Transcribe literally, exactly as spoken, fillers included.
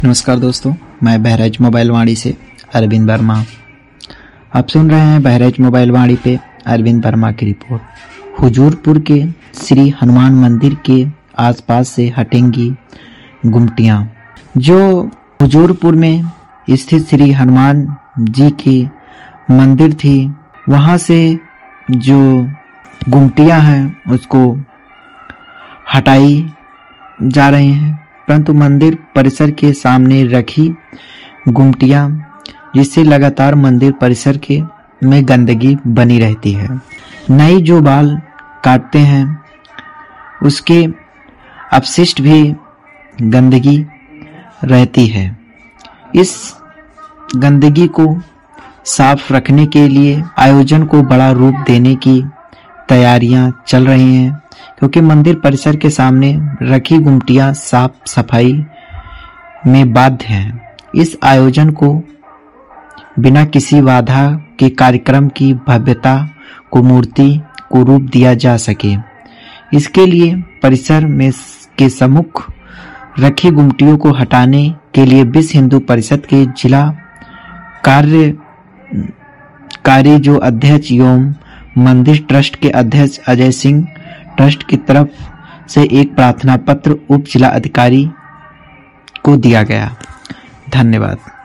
नमस्कार दोस्तों, मैं बहराइच मोबाइल वाणी से अरविंद वर्मा। आप सुन रहे हैं बहराइच मोबाइल वाणी पे अरविंद वर्मा की रिपोर्ट। हुजूरपुर के श्री हनुमान मंदिर के आसपास से हटेंगी गुमटियां। जो हुजूरपुर में स्थित श्री हनुमान जी की मंदिर थी, वहां से जो गुमटियां हैं उसको हटाई जा रही हैं, परंतु मंदिर परिसर के सामने रखी गुमटियां, जिससे लगातार मंदिर परिसर के में गंदगी बनी रहती है। नई जो बाल काटते हैं उसके अपशिष्ट भी गंदगी रहती है। इस गंदगी को साफ रखने के लिए आयोजन को बड़ा रूप देने की तैयारियां चल रही हैं, क्योंकि मंदिर परिसर के सामने रखी गुमटियां साफ सफाई में बाध्य हैं। इस आयोजन को बिना किसी बाधा के कार्यक्रम की भव्यता को मूर्ति को रूप दिया जा सके, इसके लिए परिसर में के सम्मुख रखी गुमटियों को हटाने के लिए विश्व हिंदू परिषद के जिला कार्य कार्य जो अध्यक्ष एवं मंदिर ट्रस्ट के अध्यक्ष अजय सिंह ट्रस्ट की तरफ से एक प्रार्थना पत्र उप जिला अधिकारी को दिया गया। धन्यवाद।